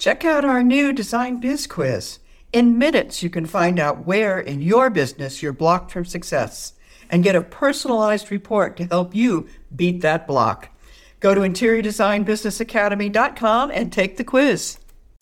Check out our new Design Biz Quiz. In minutes, you can find out where in your business you're blocked from success and get a personalized report to help you beat that block. Go to interiordesignbusinessacademy.com and take the quiz.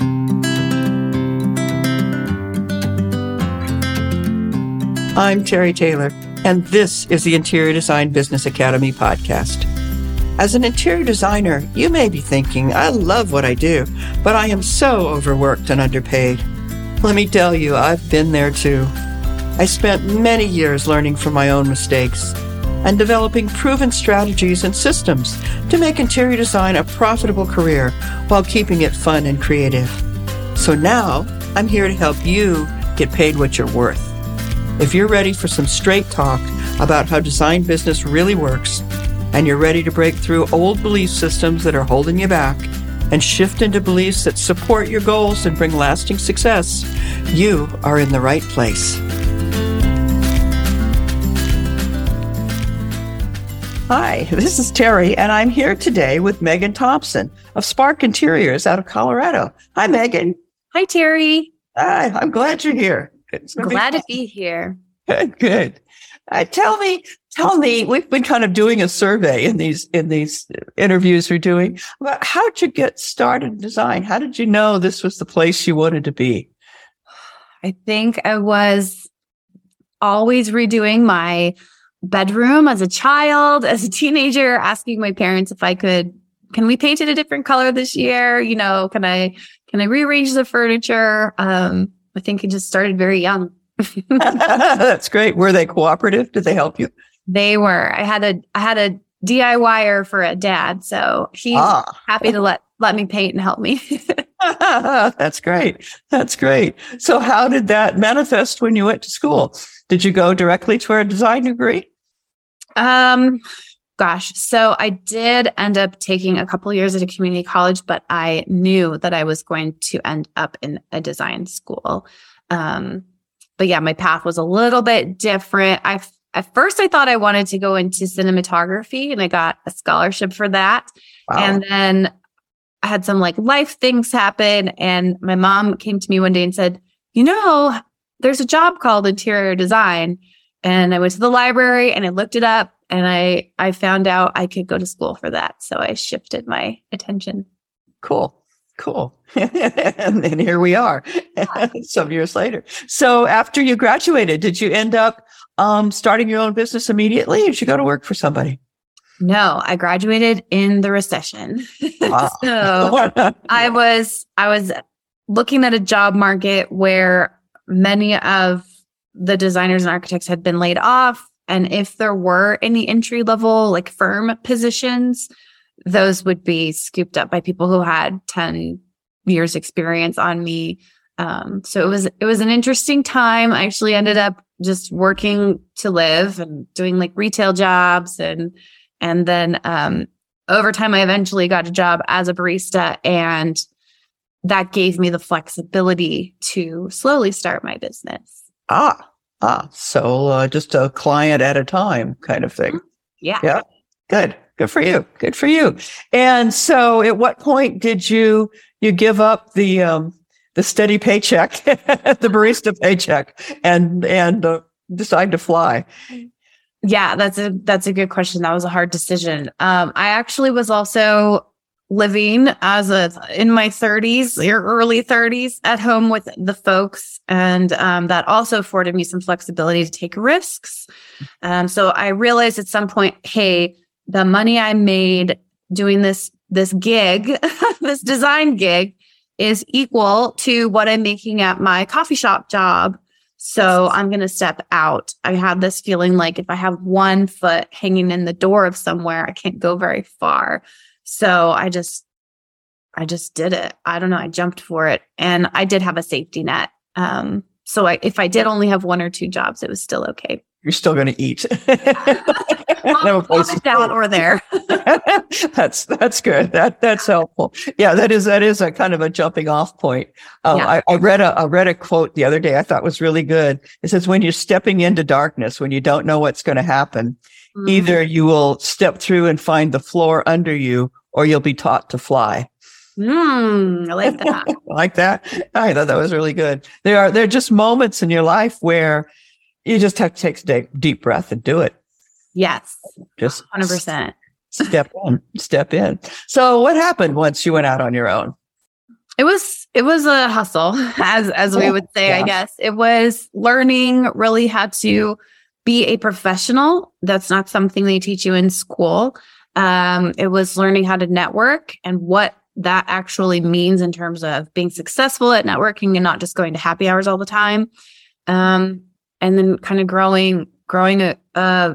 I'm Terry Taylor, and this is the Interior Design Business Academy podcast. As an interior designer, you may be thinking, I love what I do, but I am so overworked and underpaid. Let me tell you, I've been there too. I spent many years learning from my own mistakes and developing proven strategies and systems to make interior design a profitable career while keeping it fun and creative. So now, I'm here to help you get paid what you're worth. If you're ready for some straight talk about how design business really works, and you're ready to break through old belief systems that are holding you back and shift into beliefs that support your goals and bring lasting success, you are in the right place. Hi, this is Terry, and I'm here today with Megan Thompson of Spark Interiors out of Colorado. Hi, Megan. Hi, Terry. Hi, I'm glad you're here. Glad to be here. Good, good. Tell me, we've been kind of doing a survey in these interviews we're doing about how'd you get started in design? How did you know this was the place you wanted to be? I think I was always redoing my bedroom as a child, as a teenager, asking my parents if I can we paint it a different color this year? You know, can I rearrange the furniture? I think it just started very young. That's great. Were they cooperative? Did they help you? They were. I had a DIYer for a dad, so he's happy to let me paint and help me. That's great. That's great. So how did that manifest when you went to school? Did you go directly to a design degree? Gosh. So I did end up taking a couple years at a community college, but I knew that I was going to end up in a design school. But yeah, my path was a little bit different. At first I thought I wanted to go into cinematography, and I got a scholarship for that. Wow. And then I had some life things happen, and my mom came to me one day and said, there's a job called interior design. And I went to the library and I looked it up, and I found out I could go to school for that. So I shifted my attention. Cool. And here we are some years later. So after you graduated, did you end up starting your own business immediately, or did you go to work for somebody? No, I graduated in the recession. Wow. So I was looking at a job market where many of the designers and architects had been laid off. And if there were any entry level, firm positions, those would be scooped up by people who had 10 years experience on me. So it was an interesting time. I actually ended up just working to live and doing retail jobs. And then over time, I eventually got a job as a barista, and that gave me the flexibility to slowly start my business. So just a client at a time kind of thing. Yeah. Good for you. Good for you. And so at what point did you give up the steady paycheck, the barista paycheck, and decide to fly? Yeah, that's a good question. That was a hard decision. I actually was also living in my 30s or early 30s at home with the folks. And that also afforded me some flexibility to take risks. So I realized at some point, hey, the money I made doing this gig, this design gig, is equal to what I'm making at my coffee shop job. So I'm going to step out. I had this feeling if I have one foot hanging in the door of somewhere, I can't go very far. So I just did it. I don't know. I jumped for it, and I did have a safety net. So if I did only have one or two jobs, it was still okay. You're still going to eat. Down or there. That's good. That's helpful. Yeah, that is a kind of a jumping off point. I read a quote the other day I thought was really good. It says, when you're stepping into darkness, when you don't know what's going to happen, either you will step through and find the floor under you, or you'll be taught to fly. I like that. Like that. I thought that was really good. There are just moments in your life where you just have to take a deep breath and do it. Yes. Just 100%. Step in. So what happened once you went out on your own? It was a hustle, as we would say, I guess. It was learning really how to be a professional. That's not something they teach you in school. It was learning how to network and what that actually means in terms of being successful at networking and not just going to happy hours all the time. And then kind of growing a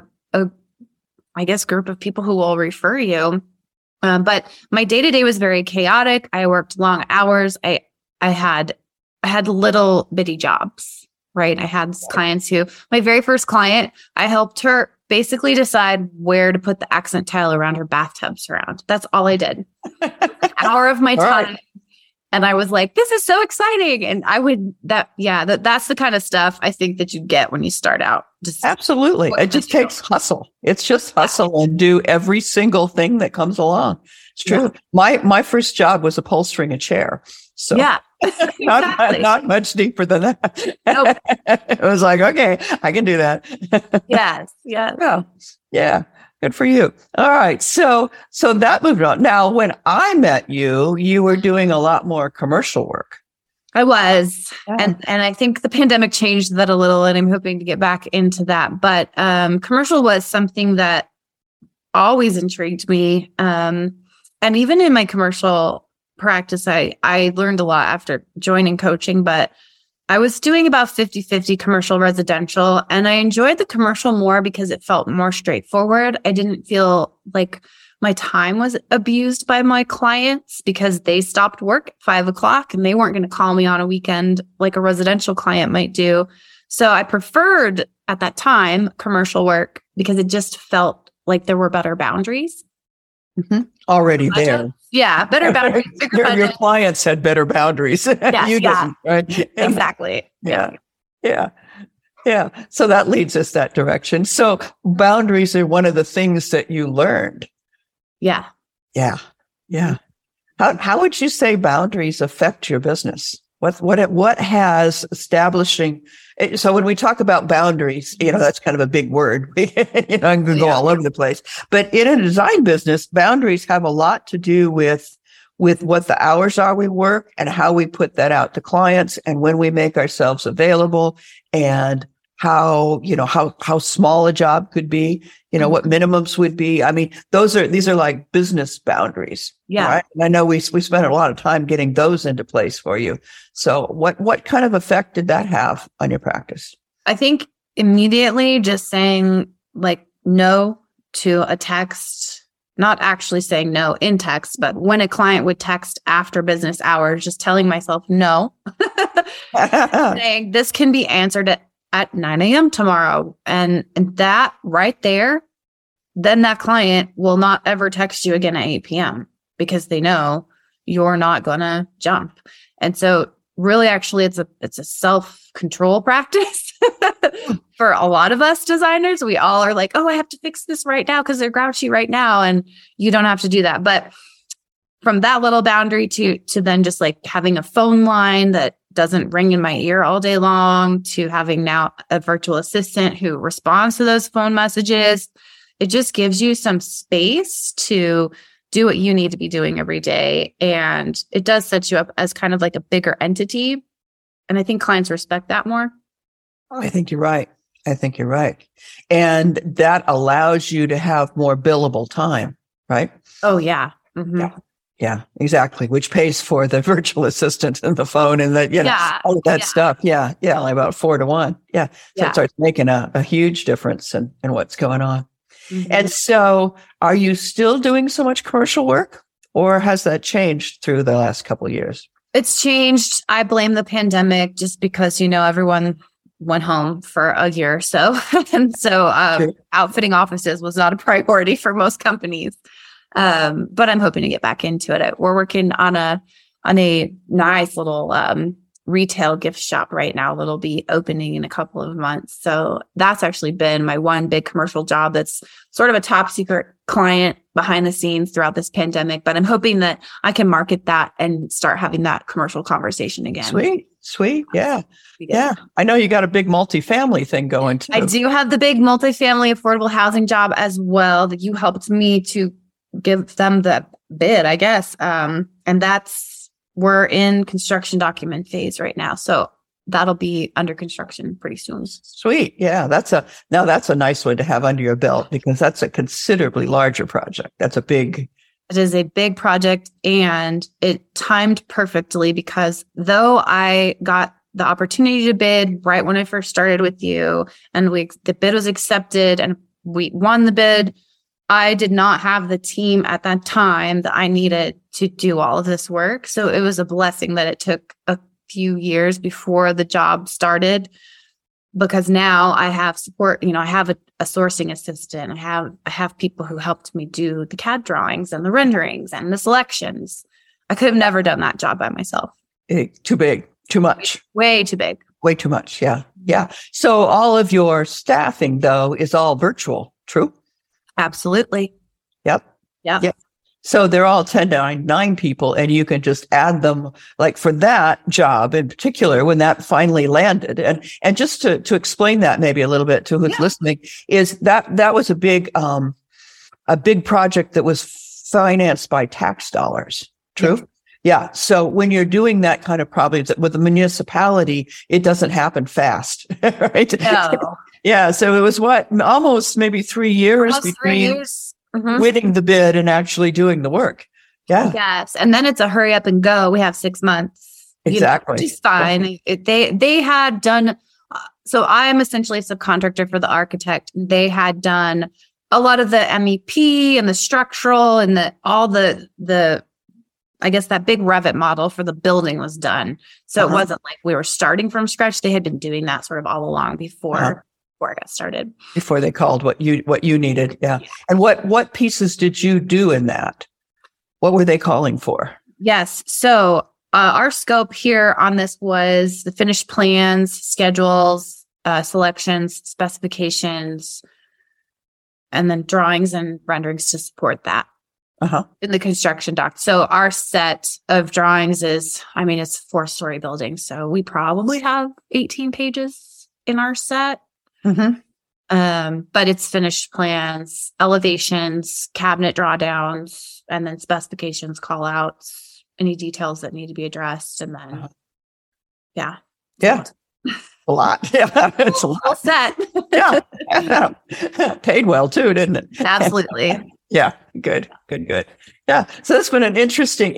I guess, group of people who will refer you. But my day-to-day was very chaotic. I worked long hours. I had little bitty jobs, right? I had clients my very first client, I helped her basically decide where to put the accent tile around her bathtub surround. That's all I did. An hour of my time. Right. And I was like, this is so exciting. And that's the kind of stuff I think that you get when you start out. Absolutely. It just takes hustle. It's just hustle and do every single thing that comes along. It's true. Yeah. My first job was upholstering a chair. So exactly. not much deeper than that. Nope. It was like, okay, I can do that. Yes. Yes. Yeah. Good for you. All right. So that moved on. Now, when I met you, you were doing a lot more commercial work. I was. Yeah. And I think the pandemic changed that a little, and I'm hoping to get back into that. But commercial was something that always intrigued me. And even in my commercial practice, I learned a lot after joining coaching, but I was doing about 50-50 commercial residential, and I enjoyed the commercial more because it felt more straightforward. I didn't feel like my time was abused by my clients because they stopped work at 5:00 and they weren't going to call me on a weekend like a residential client might do. So I preferred at that time commercial work because it just felt like there were better boundaries. Mm-hmm. Already there. Yeah, better boundaries. Your clients had better boundaries. Yes, you didn't, right? Yeah. Exactly. Yeah. So that leads us that direction. So boundaries are one of the things that you learned. Yeah. How would you say boundaries affect your business? What has establishing? So when we talk about boundaries, that's kind of a big word. I can go all over the place. But in a design business, boundaries have a lot to do with what the hours are we work and how we put that out to clients and when we make ourselves available and how small a job could be, what minimums would be. I mean, these are like business boundaries. Yeah. Right? And I know we spent a lot of time getting those into place for you. So what kind of effect did that have on your practice? I think immediately just saying like no to a text, not actually saying no in text, but when a client would text after business hours, just telling myself no, saying this can be answered at 9 a.m. tomorrow. And that right there, then that client will not ever text you again at 8 p.m. because they know you're not going to jump. And so really, actually, it's a self-control practice for a lot of us designers. We all are like, oh, I have to fix this right now because they're grouchy right now. And you don't have to do that. But from that little boundary to then just like having a phone line that doesn't ring in my ear all day long, to having now a virtual assistant who responds to those phone messages, it just gives you some space to do what you need to be doing every day. And it does set you up as kind of like a bigger entity. And I think clients respect that more. I think you're right. And that allows you to have more billable time, right? Oh, yeah. Mm-hmm. Yeah, exactly. Which pays for the virtual assistant and the phone and all of that stuff. Yeah. Like about 4-to-1. Yeah. So it starts making a huge difference in what's going on. Mm-hmm. And so are you still doing so much commercial work, or has that changed through the last couple of years? It's changed. I blame the pandemic just because, everyone went home for a year or so. And so outfitting offices was not a priority for most companies. But I'm hoping to get back into it. We're working on a nice little retail gift shop right now that'll be opening in a couple of months. So that's actually been my one big commercial job that's sort of a top secret client behind the scenes throughout this pandemic. But I'm hoping that I can market that and start having that commercial conversation again. Sweet. Yeah. Yeah. I know you got a big multifamily thing going too. I do have the big multifamily affordable housing job as well that you helped me to give them the bid, I guess. And we're in construction document phase right now. So that'll be under construction pretty soon. Sweet. Yeah. That's a nice one to have under your belt because that's a considerably larger project. It is a big project and it timed perfectly because though I got the opportunity to bid right when I first started with you and the bid was accepted and we won the bid, I did not have the team at that time that I needed to do all of this work. So it was a blessing that it took a few years before the job started because now I have support. I have a sourcing assistant. I have people who helped me do the CAD drawings and the renderings and the selections. I could have never done that job by myself. Too big, too much. Way too big. Way too much. Yeah. Yeah. So all of your staffing though is all virtual. True? Absolutely. Yep. So they're all 1099 people and you can just add them like for that job in particular when that finally landed. And just to explain that maybe a little bit to who's listening is that was a big project that was financed by tax dollars. True? Yeah. So when you're doing that kind of probably with the municipality, it doesn't happen fast. Right? No. Yeah. So it was almost maybe 3 years between winning the bid and actually doing the work. Yeah. Yes. And then it's a hurry up and go. We have 6 months. Exactly. Which is fine. They had done, so I am essentially a subcontractor for the architect. They had done a lot of the MEP and the structural and all the I guess that big Revit model for the building was done. So it wasn't like we were starting from scratch. They had been doing that sort of all along before I got started. Before they called what you needed. Yeah. And what pieces did you do in that? What were they calling for? Yes. So our scope here on this was the finished plans, schedules, selections, specifications, and then drawings and renderings to support that in the construction doc. So our set of drawings is, it's a 4-story building. So we probably have 18 pages in our set. But it's finished plans, elevations, cabinet drawdowns, and then specifications, call outs, any details that need to be addressed. And then, a lot. Yeah. It's a lot. Set. Yeah. Paid well too, didn't it? Absolutely. Yeah. Good. Yeah. So that's been an interesting,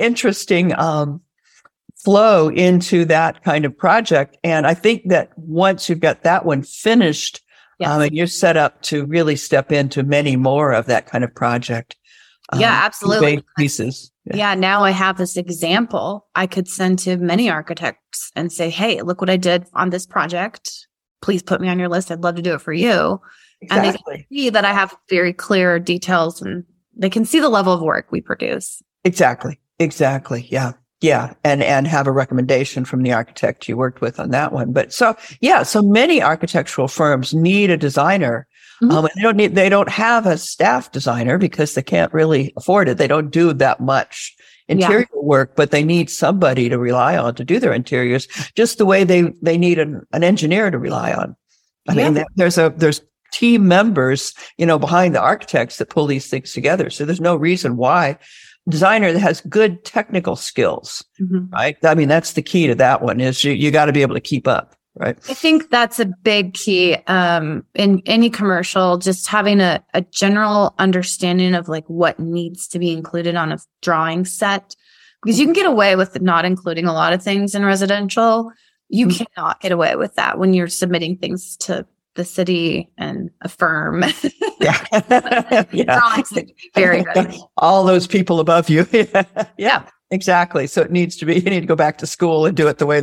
flow into that kind of project. And I think that once you've got that one finished, and you're set up to really step into many more of that kind of project. Absolutely. Pieces. Yeah. Now I have this example I could send to many architects and say, hey, look what I did on this project. Please put me on your list. I'd love to do it for you. Exactly. And they can see that I have very clear details and they can see the level of work we produce. Exactly. Yeah. Yeah. And have a recommendation from the architect you worked with on that one. But so many architectural firms need a designer. They don't have a staff designer because they can't really afford it. They don't do that much interior work, but they need somebody to rely on to do their interiors just the way they need an engineer to rely on. I mean, there's team members, behind the architects that pull these things together. So there's no reason why designer that has good technical skills, right? I mean, that's the key to that one is you got to be able to keep up, right? I think that's a big key in any commercial, just having a general understanding of like what needs to be included on a drawing set, because you can get away with not including a lot of things in residential. You cannot get away with that when you're submitting things to the city and a firm. Drawings need to be very good. All those people above you. Yeah, exactly. So you need to go back to school and do it the way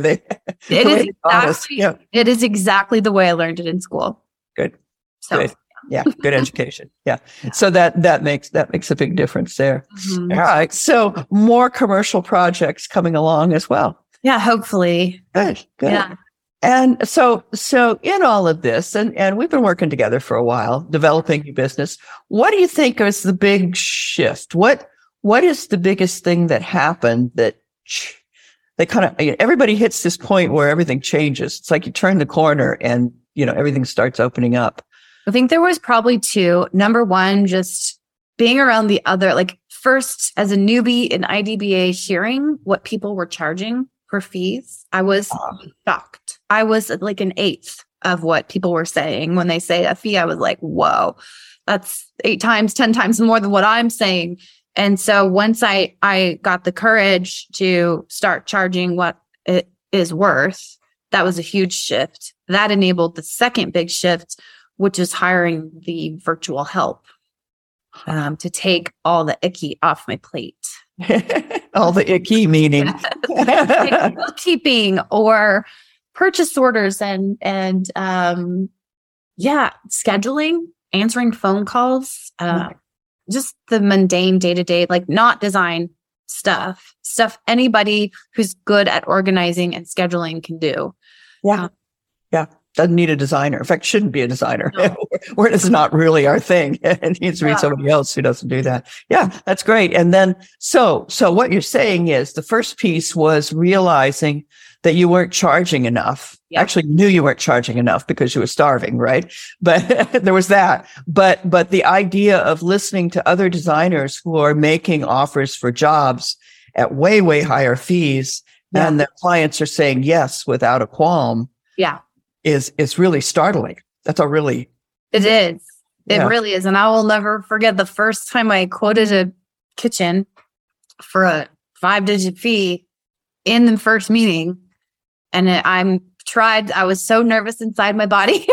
it is exactly the way I learned it in school. Good. Yeah, good education. Yeah. So that makes a big difference there. All right. So more commercial projects coming along as well. Yeah, hopefully. Good. Yeah. And so in all of this, and we've been working together for a while, developing your business. What do you think is the big shift? What is the biggest thing that happened that kind of, everybody hits this point where everything changes. It's like you turn the corner and, everything starts opening up. I think there was probably two. Number one, just being around the other, like first as a newbie in IDBA, hearing what people were charging for fees, I was shocked. I was like an eighth of what people were saying when they say a fee. I was like, whoa, that's 8 times, 10 times more than what I'm saying. And so once I got the courage to start charging what it is worth, that was a huge shift. That enabled the second big shift, which is hiring the virtual help to take all the icky off my plate. All the icky meaning like bookkeeping or purchase orders and scheduling, answering phone calls, just the mundane day-to-day, like not design stuff anybody who's good at organizing and scheduling can do. Yeah. Doesn't need a designer. In fact, shouldn't be a designer. No. Where it's not really our thing. It needs to be somebody else who doesn't do that. Yeah, that's great. And then, so what you're saying is the first piece was realizing that you weren't charging enough. Yeah. Actually, knew you weren't charging enough because you were starving, right? But there was that. But the idea of listening to other designers who are making offers for jobs at way, way higher fees, and the clients are saying yes without a qualm. Yeah. Is really startling. That's a really... It is. It really is. And I will never forget the first time I quoted a kitchen for a 5-digit fee in the first meeting. And I was so nervous inside my body.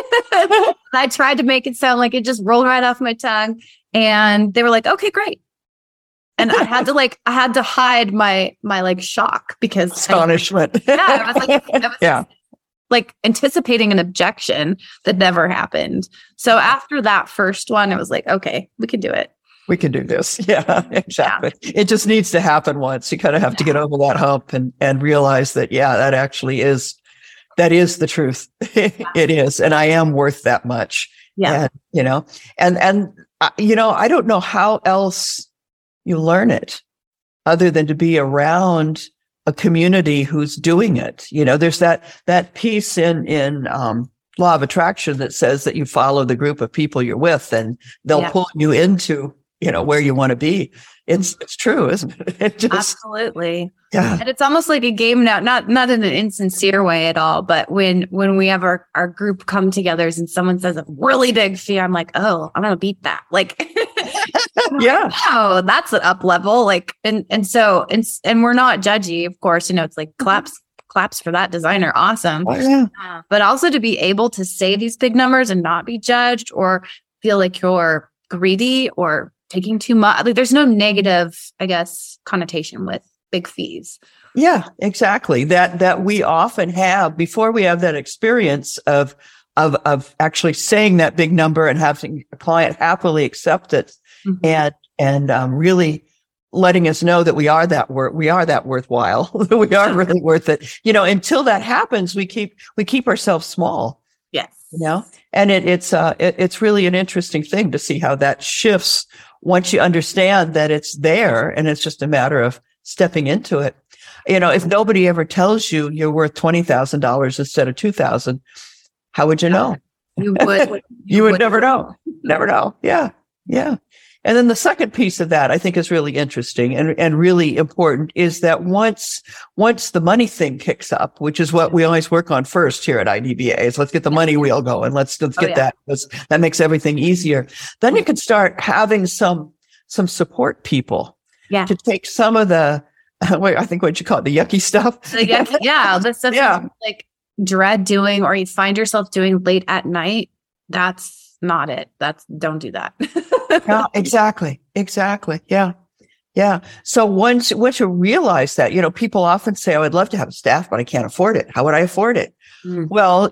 I tried to make it sound like it just rolled right off my tongue. And they were like, okay, great. And I had to hide my like shock because astonishment. I was like anticipating an objection that never happened. So after that first one, it was like, okay, we can do it. We can do this. Yeah, exactly. Yeah. It just needs to happen once. You kind of have to get over that hump and realize that, that actually is the truth. It is. And I am worth that much. Yeah. And I don't know how else you learn it other than to be around a community who's doing it. There's that piece in Law of Attraction that says that you follow the group of people you're with and they'll pull you into, where you want to be. It's true, isn't it? Absolutely. Yeah. And it's almost like a game now, not in an insincere way at all, but when we have our group come together and someone says a really big fee, I'm like, oh, I'm going to beat that. Like, yeah. Oh, that's an up level. Like, and we're not judgy, of course, it's like claps for that designer. Awesome. Oh, yeah. But also to be able to say these big numbers and not be judged or feel like you're greedy or taking too much. Like there's no negative, I guess, connotation with big fees. Yeah, exactly. That we often have before we have that experience of actually saying that big number and having a client happily accept it, and really letting us know that we are that worthwhile. We are really worth it. Until that happens, we keep ourselves small. Yes. And it's really an interesting thing to see how that shifts once you understand that it's there and it's just a matter of stepping into it. If nobody ever tells you you're worth $20,000 instead of $2,000, how would you know? You would. You would never know. Never know. Yeah. Yeah. And then the second piece of that I think is really interesting and really important is that once the money thing kicks up, which is what we always work on first here at IDBA, is let's get the money wheel going. Let's get that, because that makes everything easier. Then you can start having some support people to take some of the, I think what you call it, the yucky stuff. The stuff like dread doing or you find yourself doing late at night. That's not it. Don't do that. Yeah, exactly. Yeah. Yeah. So once you realize that, people often say, I would love to have staff, but I can't afford it. How would I afford it? Well,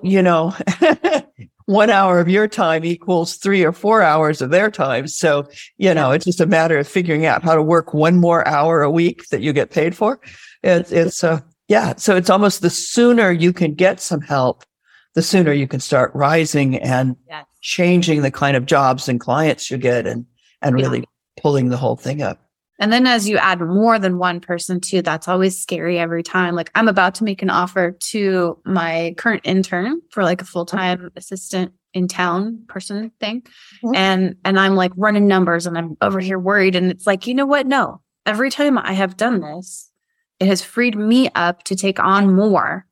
1 hour of your time equals 3 or 4 hours of their time. So, it's just a matter of figuring out how to work one more hour a week that you get paid for. It's Yeah. So it's almost the sooner you can get some help, the sooner you can start rising and changing the kind of jobs and clients you get and really pulling the whole thing up. And then as you add more than one person too, that's always scary every time. Like I'm about to make an offer to my current intern for like a full-time assistant in town person thing. And I'm like running numbers and I'm over here worried. And it's like, you know what? No, every time I have done this, it has freed me up to take on more.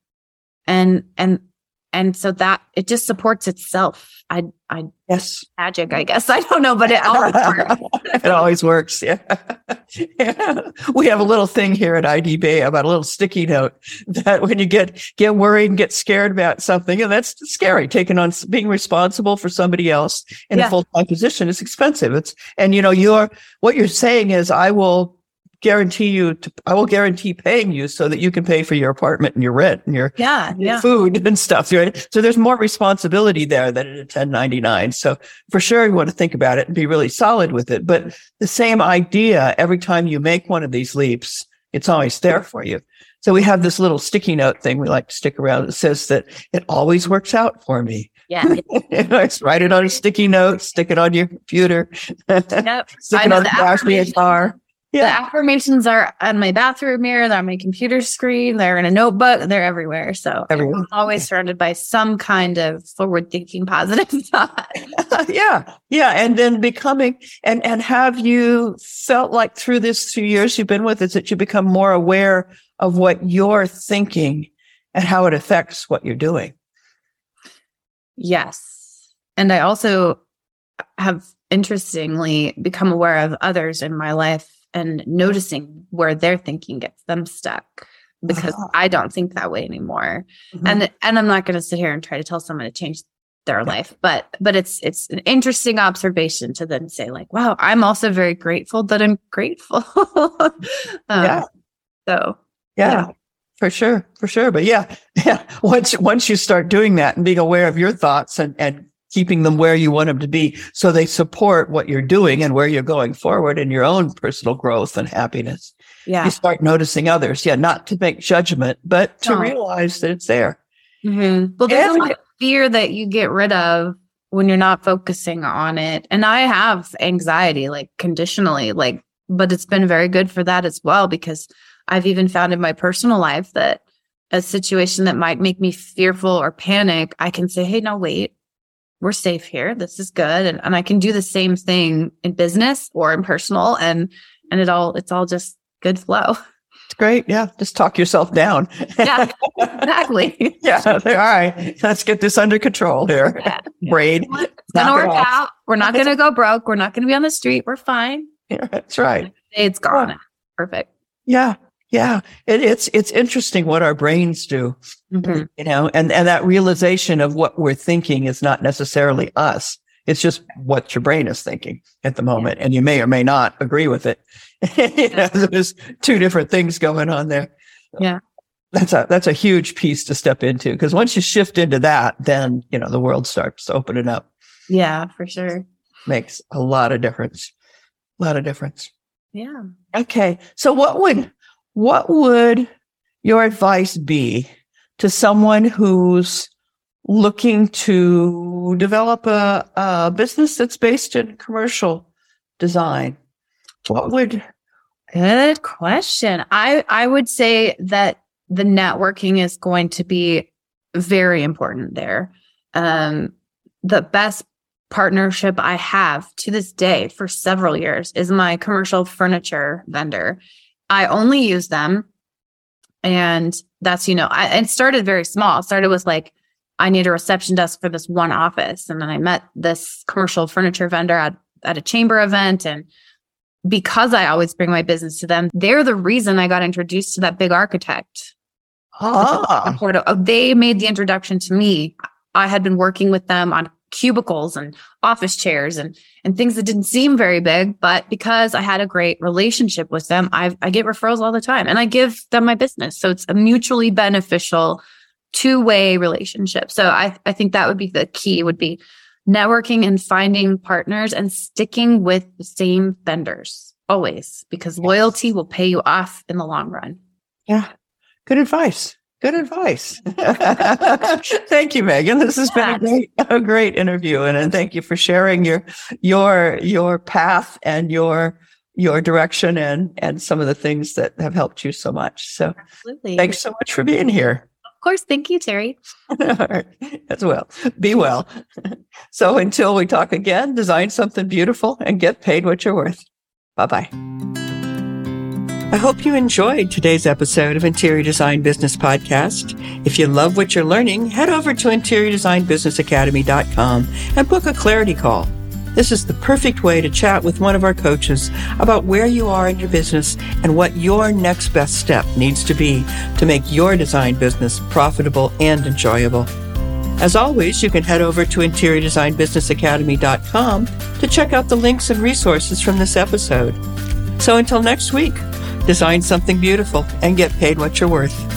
And so that it just supports itself. Magic, I guess. I don't know, but it always works. It always works. Yeah. We have a little thing here at IDB about a little sticky note that when you get worried and get scared about something, and that's scary, taking on being responsible for somebody else in a full-time position is expensive. What you're saying is I will guarantee paying you so that you can pay for your apartment and your rent and your food and stuff. Right? So there's more responsibility there than in a 1099. So for sure, you want to think about it and be really solid with it. But the same idea, every time you make one of these leaps, it's always there for you. So we have this little sticky note thing we like to stick around that says that it always works out for me. Yeah. Just write it on a sticky note, stick it on your computer, stick it on the dash of your car. Yeah. The affirmations are on my bathroom mirror, they're on my computer screen, they're in a notebook, they're everywhere. So I'm always surrounded by some kind of forward-thinking positive thought. Yeah. And then becoming, and have you felt like through this 2 years you've been with us that you become more aware of what you're thinking and how it affects what you're doing? Yes. And I also have interestingly become aware of others in my life and noticing where their thinking gets them stuck because I don't think that way anymore. And I'm not going to sit here and try to tell someone to change their life, but it's an interesting observation to then say like, wow, I'm also very grateful that I'm grateful. So for sure. But once you start doing that and being aware of your thoughts and keeping them where you want them to be so they support what you're doing and where you're going forward in your own personal growth and happiness. Yeah. You start noticing others. Yeah. Not to make judgment, but to realize that it's there. Well, there's a lot of fear that you get rid of when you're not focusing on it. And I have anxiety, like conditionally, but it's been very good for that as well, because I've even found in my personal life that a situation that might make me fearful or panic, I can say, hey, no, wait. We're safe here. This is good. And I can do the same thing in business or in personal and it's all just good flow. It's great. Yeah. Just talk yourself down. Yeah, exactly. Yeah. All right. Let's get this under control here. Yeah. Brain. It's going to work out. We're not going to go broke. We're not going to be on the street. We're fine. Yeah, that's right. It's gone. Perfect. Yeah. Yeah. It's interesting what our brains do, and that realization of what we're thinking is not necessarily us. It's just what your brain is thinking at the moment. And you may or may not agree with it. There's two different things going on there. Yeah. That's a huge piece to step into, because once you shift into that, then, the world starts opening up. Yeah, for sure. Makes a lot of difference. Yeah. Okay. So what would your advice be to someone who's looking to develop a business that's based in commercial design? Good question. I would say that the networking is going to be very important there. The best partnership I have to this day for several years is my commercial furniture vendor. I only use them. And that's, it started very small. It started with I need a reception desk for this one office. And then I met this commercial furniture vendor at a chamber event. And because I always bring my business to them, they're the reason I got introduced to that big architect. They made the introduction to me. I had been working with them on cubicles and office chairs and things that didn't seem very big, but because I had a great relationship with them, I get referrals all the time and I give them my business. So it's a mutually beneficial two-way relationship. So I think that would be the key, would be networking and finding partners and sticking with the same vendors always, because loyalty will pay you off in the long run. Yeah. Good advice. Good advice. Thank you, Megan. This has been a great interview, and thank you for sharing your path and your direction and some of the things that have helped you so much. So, absolutely. Thanks so much for being here. Of course. Thank you, Terry. All right. As well. Be well. So until we talk again, design something beautiful and get paid what you're worth. Bye-bye. I hope you enjoyed today's episode of Interior Design Business Podcast. If you love what you're learning, head over to interiordesignbusinessacademy.com and book a clarity call. This is the perfect way to chat with one of our coaches about where you are in your business and what your next best step needs to be to make your design business profitable and enjoyable. As always, you can head over to interiordesignbusinessacademy.com to check out the links and resources from this episode. So until next week, design something beautiful and get paid what you're worth.